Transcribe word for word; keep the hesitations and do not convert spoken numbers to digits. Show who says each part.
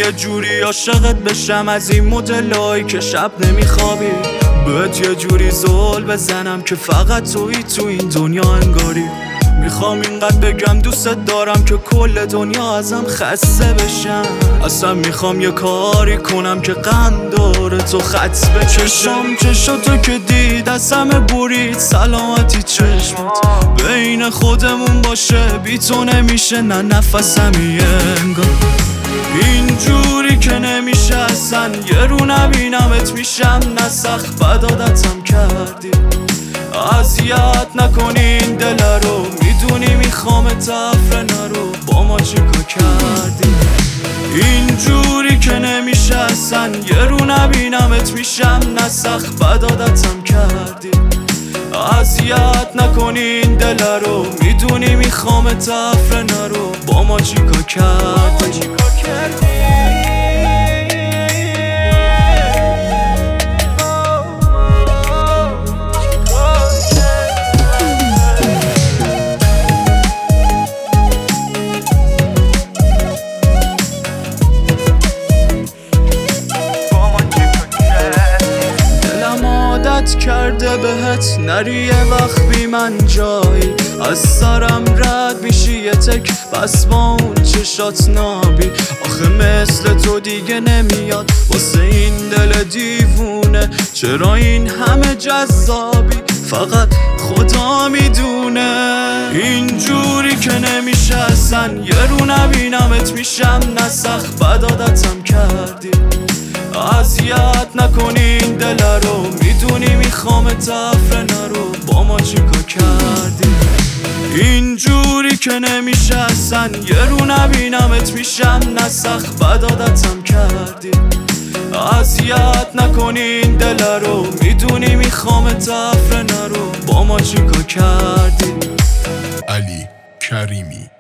Speaker 1: یه جوری عاشقت بشم از این مدلایی که شب نمیخوابی، بهت یه جوری زل بزنم که فقط تویی تو این دنیا انگاری. میخوام اینقدر بگم دوستت دارم که کل دنیا ازم خسته بشن. اصلا میخوام یه کاری کنم که غم داره تو خط به چشم. چشاتو که دید از همه برید سلامتی چشمت، بین خودمون باشه بی تو نمیشه نه نفسمی انگار. اینجوری که نمیشه اصلا یه رو نبینمت میشم نه سخت بد عادتم کردی. اذیت نکنی این دل رو، میدونی میخوام تفره نرو، با ما چیکار کردی. اینجوری که نمیشه اصلا یه رو نبینمت میشم نه سخت بد عادتم کردی. اذیت نکنی این دل رو، میدونی میخوام تفره نرو، با ما چیکار کردی. کرده بهت نری یه وقت بی من جایی، از سرم رد میشی یه تک بس با اون چشات نابی. آخه مثل تو دیگه نمیاد واسه این دل دیوونه، چرا این همه جذابی فقط خدا میدونه. اینجوری که نمیشه اصلا یه رو نبینمت میشم نه سخت بد عادتم کردی. اذیت نکنی این دل رو، میدونی میخوام تفره نرو، با ما چیکار کردی. اینجوری که نمیشه اصلا یه رو نبینمت میشم نه سخت بد عادتم کردی. اذیت نکنی این دل رو، میدونی میخوام تفره نرو، با ما چیکار کردی.
Speaker 2: علی کریمی.